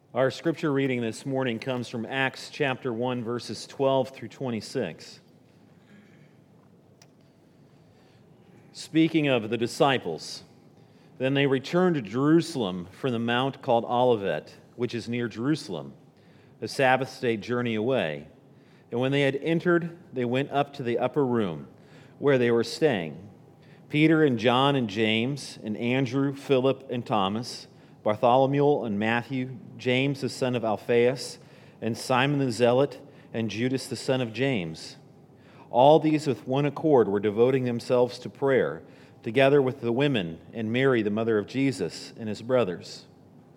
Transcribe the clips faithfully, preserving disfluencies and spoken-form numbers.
Our scripture reading this morning comes from Acts chapter one, verses twelve through twenty-six. Speaking of the disciples, then they returned to Jerusalem from the mount called Olivet, which is near Jerusalem, a Sabbath day journey away. And when they had entered, they went up to the upper room where they were staying. Peter and John and James and Andrew, Philip and Thomas, Bartholomew and Matthew, James the son of Alphaeus, and Simon the Zealot, and Judas the son of James. All these with one accord were devoting themselves to prayer, together with the women and Mary, the mother of Jesus, and his brothers.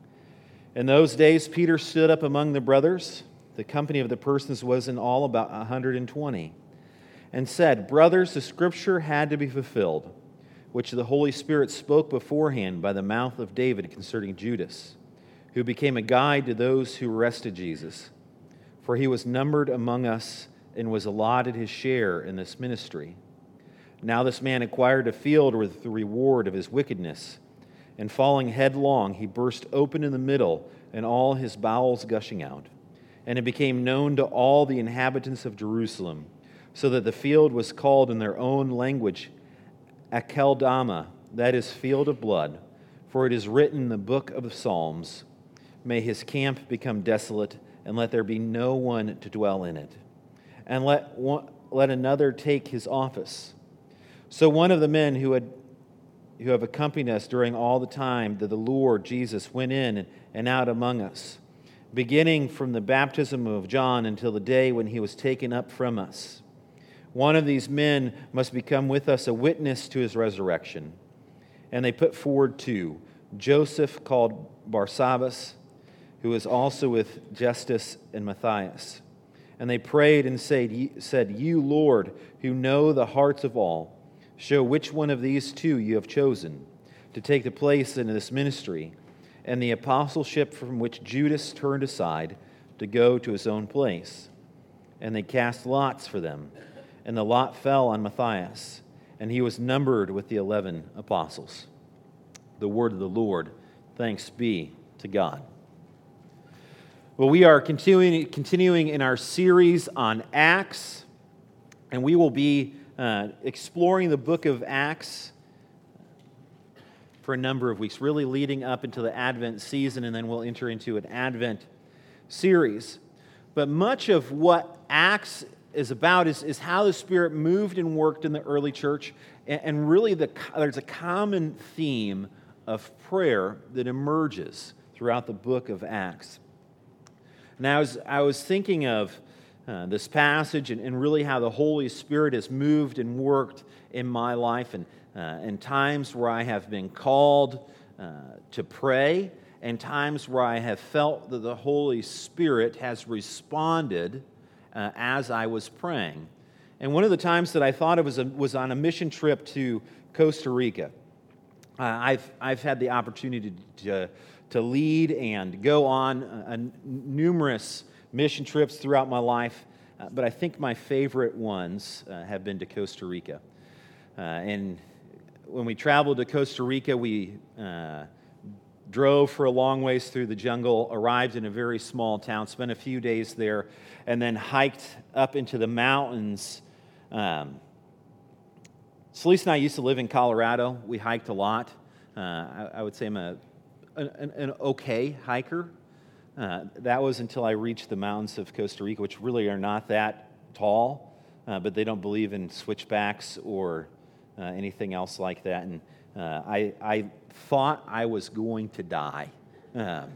In those days Peter stood up among the brothers, the company of the persons was in all about a hundred and twenty, and said, "Brothers, the scripture had to be fulfilled, which the Holy Spirit spoke beforehand by the mouth of David concerning Judas, who became a guide to those who arrested Jesus. For he was numbered among us and was allotted his share in this ministry. Now this man acquired a field with the reward of his wickedness, and falling headlong, he burst open in the middle, and all his bowels gushing out. And it became known to all the inhabitants of Jerusalem, so that the field was called in their own language Akeldama, that is, field of blood, for it is written in the book of the Psalms, may his camp become desolate, and let there be no one to dwell in it. And let one, let another take his office. So one of the men who had who have accompanied us during all the time that the Lord Jesus went in and out among us, beginning from the baptism of John until the day when he was taken up from us. One of these men must become with us a witness to his resurrection." And they put forward two, Joseph called Barsabbas, who was also with Justus and Matthias. And they prayed and said, "You, Lord, who know the hearts of all, show which one of these two you have chosen to take the place in this ministry and the apostleship from which Judas turned aside to go to his own place." And they cast lots for them. And the lot fell on Matthias, and he was numbered with the eleven apostles. The word of the Lord. Thanks be to God. Well, we are continuing, continuing in our series on Acts, and we will be uh, exploring the book of Acts for a number of weeks, really leading up into the Advent season, and then we'll enter into an Advent series. But much of what Acts is about is, is how the Spirit moved and worked in the early church. And, and really the, there's a common theme of prayer that emerges throughout the book of Acts. Now, I was, I was thinking of uh, this passage and, and really how the Holy Spirit has moved and worked in my life, and, uh, and times where I have been called uh, to pray, and times where I have felt that the Holy Spirit has responded Uh, as I was praying. And one of the times that I thought of was, a, was on a mission trip to Costa Rica. Uh, I've, I've had the opportunity to, to lead and go on uh, numerous mission trips throughout my life, uh, but I think my favorite ones uh, have been to Costa Rica. Uh, and when we traveled to Costa Rica, we uh, drove for a long ways through the jungle, arrived in a very small town, spent a few days there, and then hiked up into the mountains. Um, Celeste and I used to live in Colorado. We hiked a lot. Uh, I, I would say I'm a, an, an okay hiker. Uh, that was until I reached the mountains of Costa Rica, which really are not that tall, uh, but they don't believe in switchbacks or uh, anything else like that. And uh, I, I thought I was going to die. Um,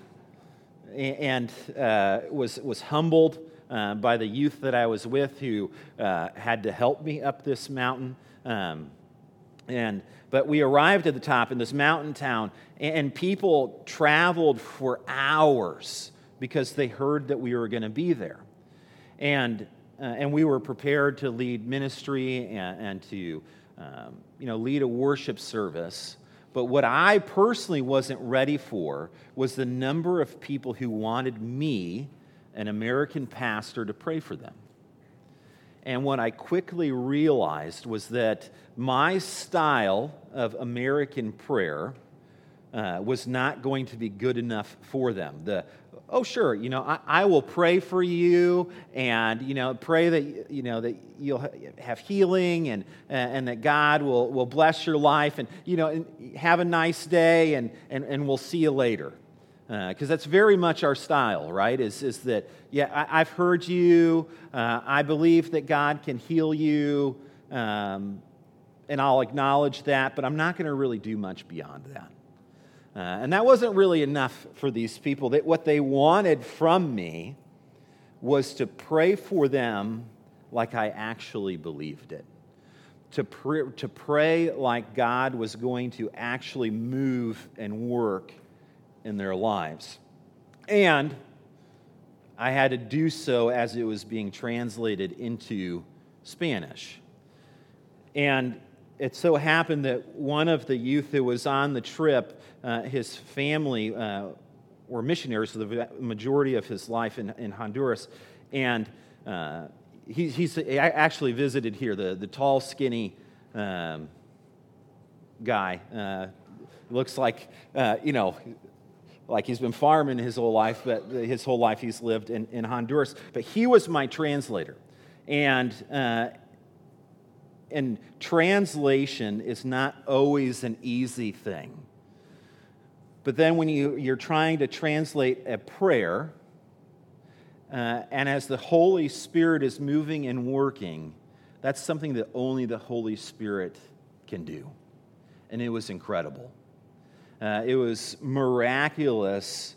and uh, was was humbled uh, by the youth that I was with, who uh, had to help me up this mountain. Um, and but we arrived at the top in this mountain town, and people traveled for hours because they heard that we were going to be there, and uh, and we were prepared to lead ministry and, and to um, you know lead a worship service. But what I personally wasn't ready for was the number of people who wanted me, an American pastor, to pray for them. And what I quickly realized was that my style of American prayer uh, was not going to be good enough for them. The oh, sure, you know, I, I will pray for you, and you know, pray that you know that you'll have healing, and and that God will will bless your life, and you know, and have a nice day, and and and we'll see you later. Because uh, that's very much our style, right? Is is that, yeah, I, I've heard you, uh, I believe that God can heal you, um, and I'll acknowledge that, but I'm not going to really do much beyond that. Uh, and that wasn't really enough for these people. That what they wanted from me was to pray for them like I actually believed it. To pray, to pray like God was going to actually move and work in their lives. And I had to do so as it was being translated into Spanish. And it so happened that one of the youth who was on the trip, uh, his family uh, were missionaries for the majority of his life in, in Honduras. And uh, he, he's actually visited here, the, the tall, skinny um, guy. Uh, looks like, uh, you know, like he's been farming his whole life, but his whole life he's lived in, in Honduras. But he was my translator. And uh, and translation is not always an easy thing. But then when you, you're trying to translate a prayer, uh, and as the Holy Spirit is moving and working, that's something that only the Holy Spirit can do. And it was incredible. Uh, it was miraculous,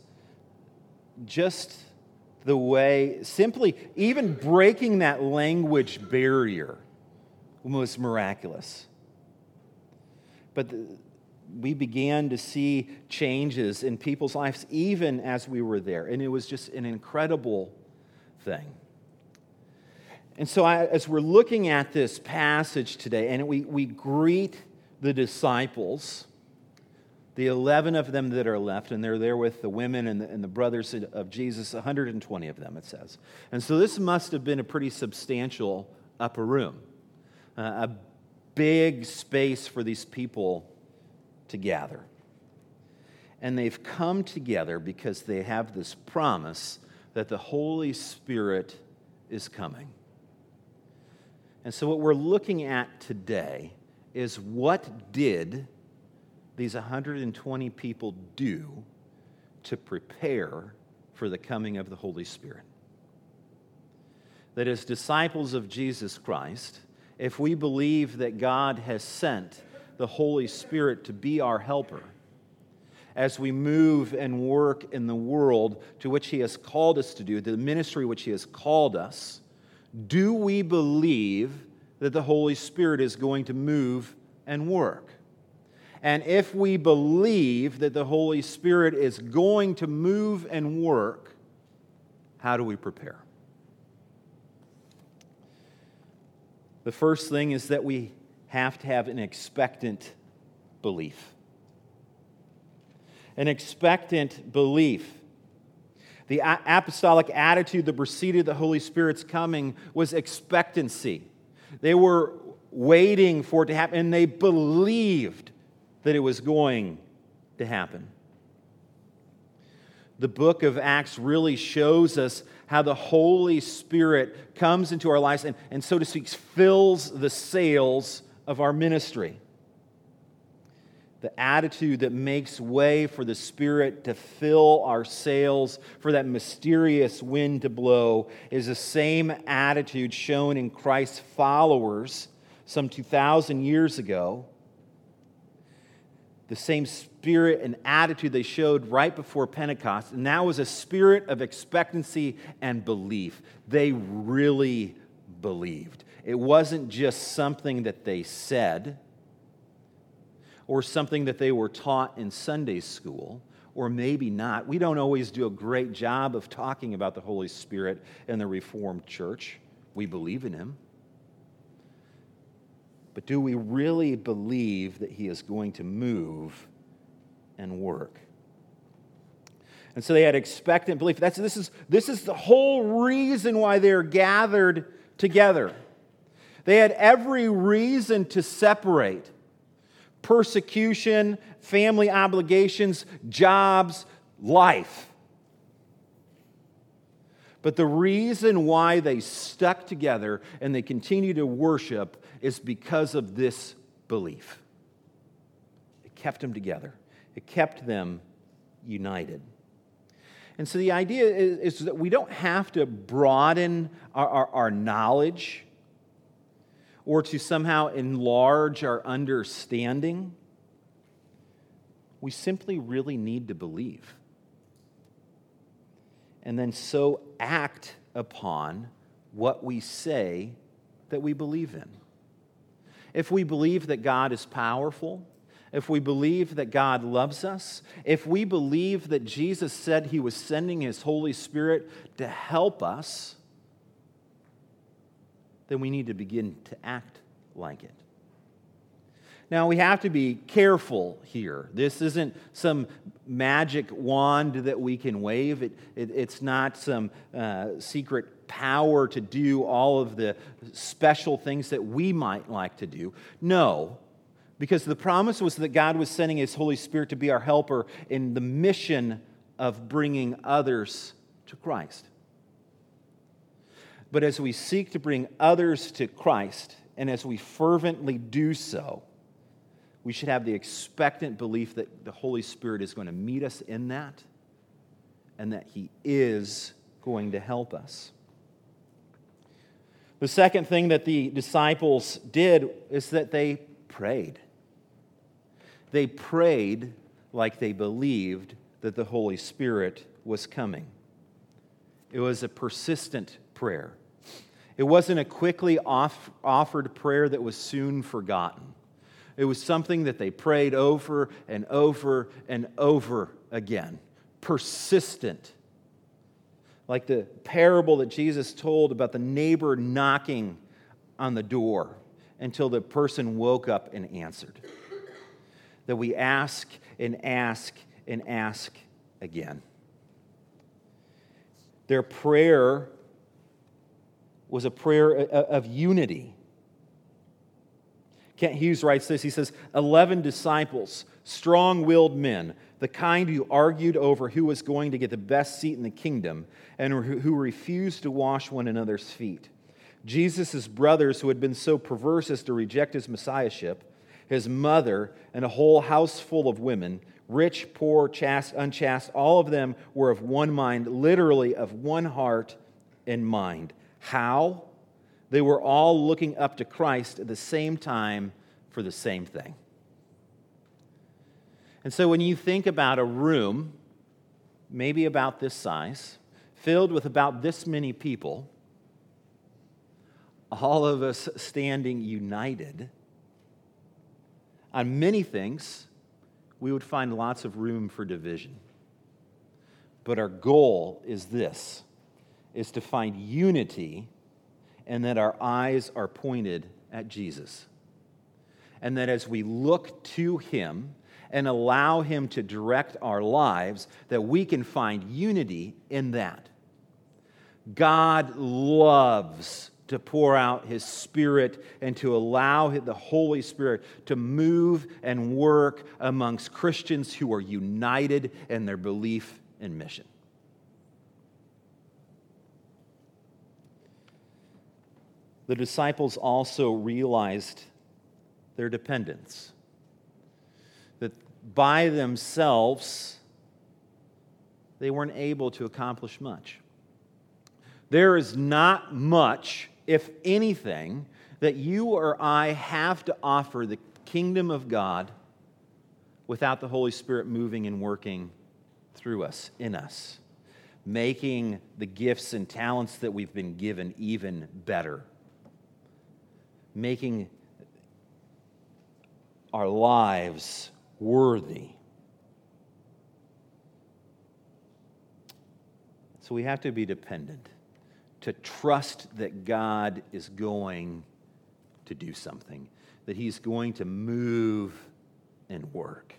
just the way, simply, even breaking that language barrier was miraculous. But the, we began to see changes in people's lives even as we were there, and it was just an incredible thing. And so I, as we're looking at this passage today, and we, we greet the disciples, the eleven of them that are left, and they're there with the women and the, and the brothers of Jesus, one hundred twenty of them, it says. And so this must have been a pretty substantial upper room, uh, a big space for these people to gather. And they've come together because they have this promise that the Holy Spirit is coming. And so what we're looking at today is, what did these one hundred twenty people do to prepare for the coming of the Holy Spirit? That as disciples of Jesus Christ, if we believe that God has sent the Holy Spirit to be our helper, as we move and work in the world to which He has called us to do, the ministry which He has called us, do we believe that the Holy Spirit is going to move and work? And if we believe that the Holy Spirit is going to move and work, how do we prepare? The first thing is that we have to have an expectant belief. An expectant belief. The apostolic attitude that preceded the Holy Spirit's coming was expectancy. They were waiting for it to happen, and they believed that it was going to happen. The book of Acts really shows us how the Holy Spirit comes into our lives and, and so to speak, fills the sails of our ministry. The attitude that makes way for the Spirit to fill our sails, for that mysterious wind to blow, is the same attitude shown in Christ's followers some two thousand years ago. The same spirit and attitude they showed right before Pentecost, and that was a spirit of expectancy and belief. They really believed. It wasn't just something that they said, or something that they were taught in Sunday school, or maybe not. We don't always do a great job of talking about the Holy Spirit in the Reformed Church. We believe in Him. But do we really believe that He is going to move and work? And so they had expectant belief. That's, this is, this is the whole reason why they're gathered together. They had every reason to separate. persecution, family obligations, jobs, life. But the reason why they stuck together and they continue to worship is because of this belief. It kept them together. It kept them united. And so the idea is, is that we don't have to broaden our, our, our knowledge or to somehow enlarge our understanding. We simply really need to believe. And then so act upon what we say that we believe in. If we believe that God is powerful, if we believe that God loves us, if we believe that Jesus said he was sending his Holy Spirit to help us, then we need to begin to act like it. Now, we have to be careful here. This isn't some magic wand that we can wave. It, it, it's not some uh, secret power to do all of the special things that we might like to do. No, because the promise was that God was sending his Holy Spirit to be our helper in the mission of bringing others to Christ. But as we seek to bring others to Christ, and as we fervently do so, we should have the expectant belief that the Holy Spirit is going to meet us in that and that he is going to help us. The second thing that the disciples did is that they prayed. They prayed like they believed that the Holy Spirit was coming. It was a persistent prayer. It wasn't a quickly off- offered prayer that was soon forgotten. It was something that they prayed over and over and over again. Persistent. Like the parable that Jesus told about the neighbor knocking on the door until the person woke up and answered. That we ask and ask and ask again. Their prayer was a prayer of unity. Kent Hughes writes this, he says, eleven disciples, strong-willed men, the kind who argued over who was going to get the best seat in the kingdom and who refused to wash one another's feet. Jesus' brothers who had been so perverse as to reject his messiahship, his mother, and a whole house full of women, rich, poor, chaste, unchaste, all of them were of one mind, literally of one heart and mind. How? They were all looking up to Christ at the same time for the same thing. And so when you think about a room, maybe about this size, filled with about this many people, all of us standing united on many things, we would find lots of room for division. But our goal is this, is to find unity and that our eyes are pointed at Jesus. And that as we look to him and allow him to direct our lives, that we can find unity in that. God loves to pour out his Spirit and to allow the Holy Spirit to move and work amongst Christians who are united in their belief and mission. The disciples also realized their dependence. That by themselves, they weren't able to accomplish much. There is not much, if anything, that you or I have to offer the kingdom of God without the Holy Spirit moving and working through us, in us, making the gifts and talents that we've been given even better. Making our lives worthy. So we have to be dependent, to trust that God is going to do something, that he's going to move and work.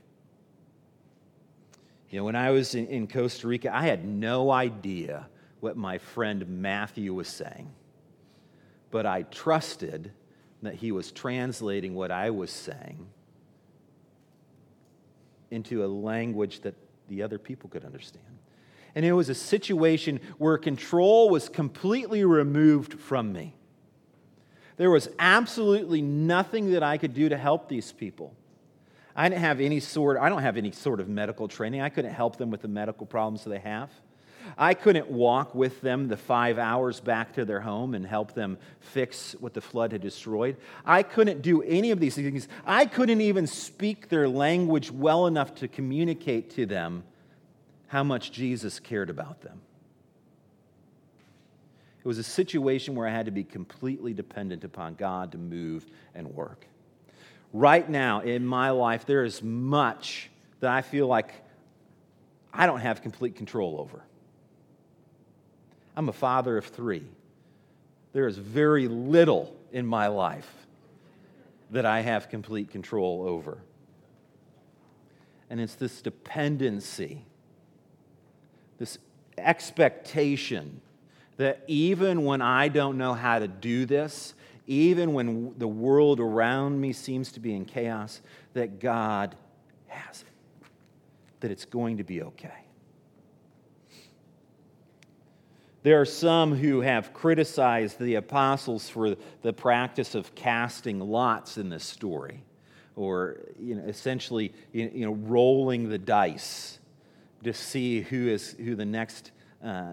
You know, when I was in, in Costa Rica, I had no idea what my friend Matthew was saying, but I trusted that he was translating what I was saying into a language that the other people could understand. And it was a situation where control was completely removed from me. There was absolutely nothing that I could do to help these people. I didn't have any sort, I don't have any sort of medical training. I couldn't help them with the medical problems that they have. I couldn't walk with them the five hours back to their home and help them fix what the flood had destroyed. I couldn't do any of these things. I couldn't even speak their language well enough to communicate to them how much Jesus cared about them. It was a situation where I had to be completely dependent upon God to move and work. Right now in my life, there is much that I feel like I don't have complete control over. I'm a father of three. There is very little in my life that I have complete control over. And it's this dependency, this expectation that even when I don't know how to do this, even when the world around me seems to be in chaos, that God has it, that it's going to be okay. There are some who have criticized the apostles for the practice of casting lots in this story, or you know, essentially you know, rolling the dice to see who is who the next uh,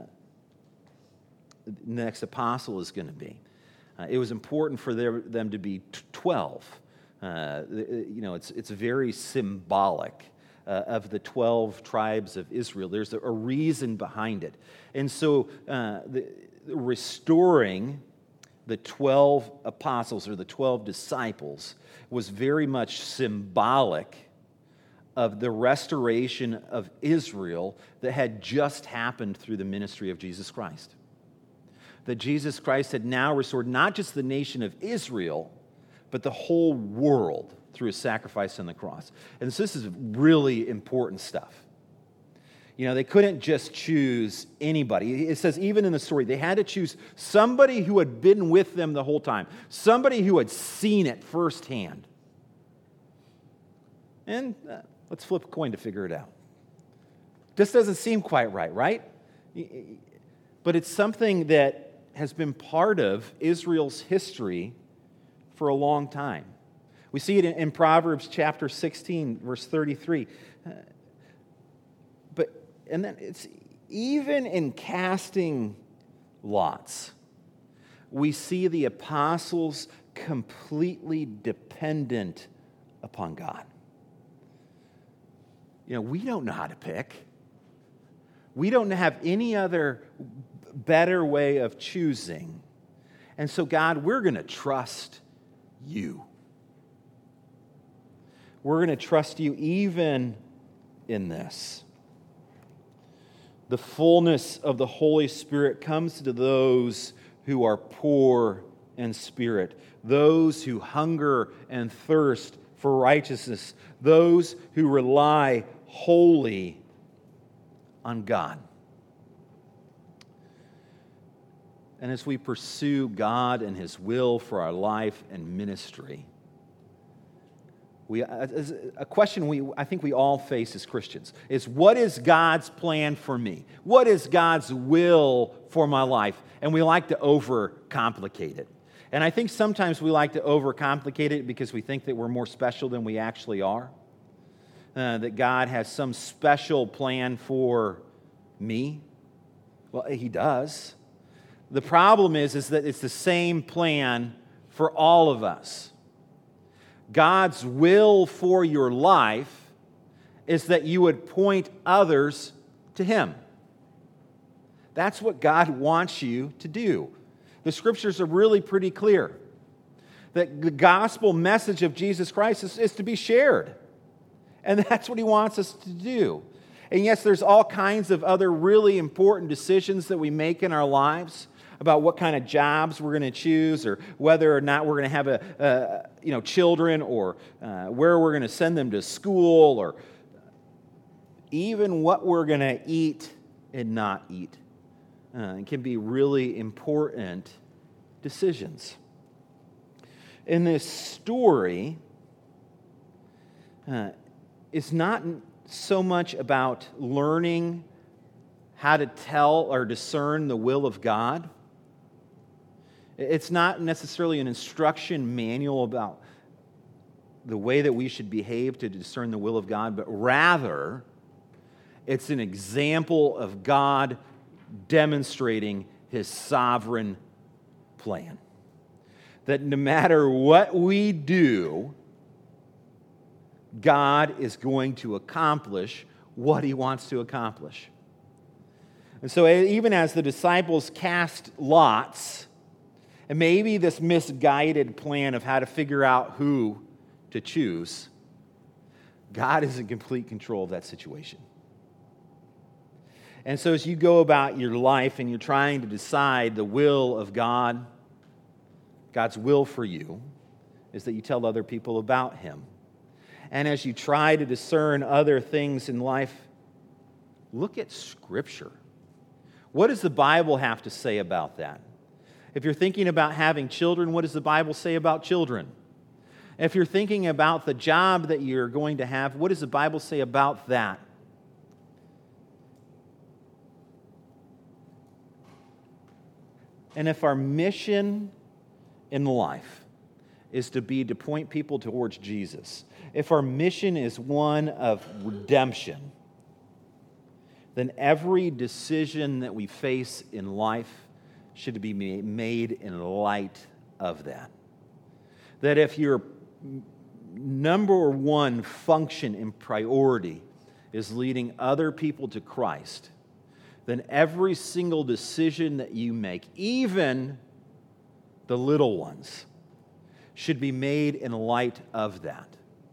next apostle is going to be. Uh, it was important for their, them to be twelve. Uh, you know, it's it's very symbolic. Uh, of the twelve tribes of Israel. There's a, a reason behind it. And so uh, the, restoring the twelve apostles or the twelve disciples was very much symbolic of the restoration of Israel that had just happened through the ministry of Jesus Christ. That Jesus Christ had now restored not just the nation of Israel, but the whole world through his sacrifice on the cross. And so this is really important stuff. You know, they couldn't just choose anybody. It says even in the story, they had to choose somebody who had been with them the whole time, somebody who had seen it firsthand. And uh, let's flip a coin to figure it out. This doesn't seem quite right, right? But it's something that has been part of Israel's history for a long time. We see it in, in Proverbs chapter sixteen, verse thirty-three. Uh, but and then it's even in casting lots, we see the apostles completely dependent upon God. You know, we don't know how to pick. We don't have any other better way of choosing. And so, God, we're going to trust you. We're going to trust you even in this. The fullness of the Holy Spirit comes to those who are poor in spirit, those who hunger and thirst for righteousness, those who rely wholly on God. And as we pursue God and His will for our life and ministry, we, a question we I think we all face as Christians is, what is God's plan for me? What is God's will for my life? And we like to overcomplicate it. And I think sometimes we like to overcomplicate it because we think that we're more special than we actually are. Uh, that God has some special plan for me. Well, He does. The problem is, is that it's the same plan for all of us. God's will for your life is that you would point others to Him. That's what God wants you to do. The Scriptures are really pretty clear that the gospel message of Jesus Christ is, is to be shared. And that's what He wants us to do. And yes, there's all kinds of other really important decisions that we make in our lives about what kind of jobs we're going to choose, or whether or not we're going to have a, a you know children, or uh, where we're going to send them to school, or even what we're going to eat and not eat. Uh, it can be really important decisions. In this story, uh, it's not so much about learning how to tell or discern the will of God. It's not necessarily an instruction manual about the way that we should behave to discern the will of God, but rather it's an example of God demonstrating His sovereign plan. That no matter what we do, God is going to accomplish what He wants to accomplish. And so even as the disciples cast lots, and maybe this misguided plan of how to figure out who to choose, God is in complete control of that situation. And so as you go about your life and you're trying to decide the will of God, God's will for you is that you tell other people about Him. And as you try to discern other things in life, look at Scripture. What does the Bible have to say about that? If you're thinking about having children, what does the Bible say about children? If you're thinking about the job that you're going to have, what does the Bible say about that? And if our mission in life is to be to point people towards Jesus, if our mission is one of redemption, then every decision that we face in life should be made in light of that. That if your number one function and priority is leading other people to Christ, then every single decision that you make, even the little ones, should be made in light of that.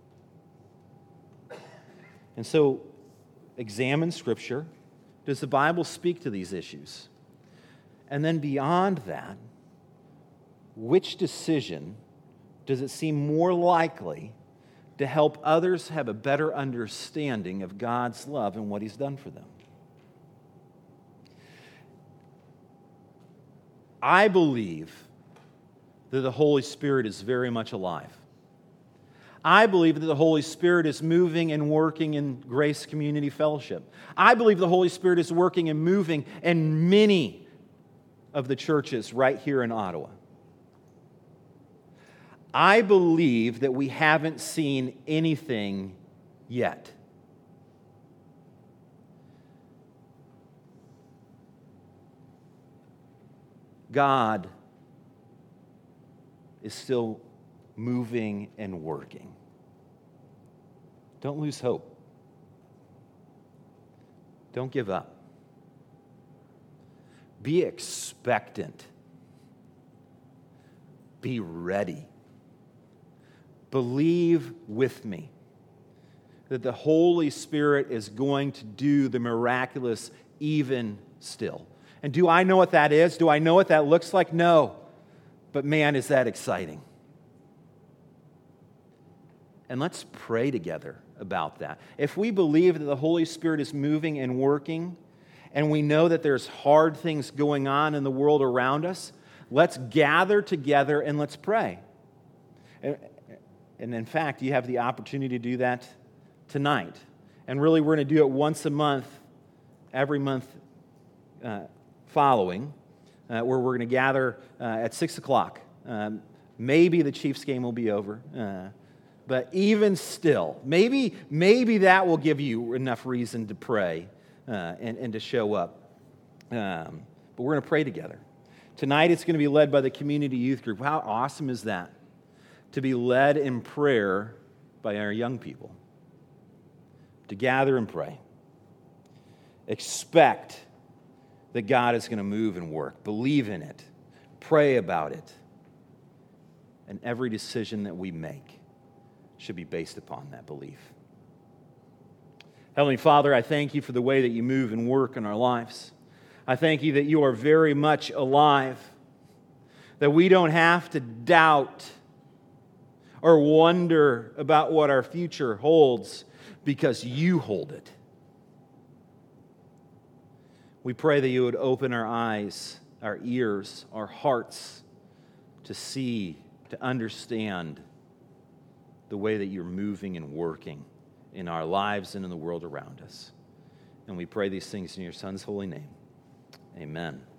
And so, examine Scripture. Does the Bible speak to these issues? And then beyond that, which decision does it seem more likely to help others have a better understanding of God's love and what He's done for them? I believe that the Holy Spirit is very much alive. I believe that the Holy Spirit is moving and working in Grace Community Fellowship. I believe the Holy Spirit is working and moving in many of the churches right here in Ottawa. I believe that we haven't seen anything yet. God is still moving and working. Don't lose hope. Don't give up. Be expectant. Be ready. Believe with me that the Holy Spirit is going to do the miraculous even still. And do I know what that is? Do I know what that looks like? No. But man, is that exciting. And let's pray together about that. If we believe that the Holy Spirit is moving and working, and we know that there's hard things going on in the world around us, let's gather together and let's pray. And in fact, you have the opportunity to do that tonight. And really, we're going to do it once a month, every month uh, following, uh, where we're going to gather uh, at six o'clock. Um, maybe the Chiefs game will be over. Uh, but even still, maybe, maybe that will give you enough reason to pray uh, and, and to show up. Um, but we're going to pray together. Tonight, it's going to be led by the community youth group. How awesome is that? To be led in prayer by our young people. To gather and pray. Expect that God is going to move and work. Believe in it. Pray about it. And every decision that we make should be based upon that belief. Heavenly Father, I thank you for the way that you move and work in our lives. I thank you that you are very much alive, that we don't have to doubt or wonder about what our future holds because you hold it. We pray that you would open our eyes, our ears, our hearts to see, to understand the way that you're moving and working in our lives and in the world around us. And we pray these things in your Son's holy name. Amen.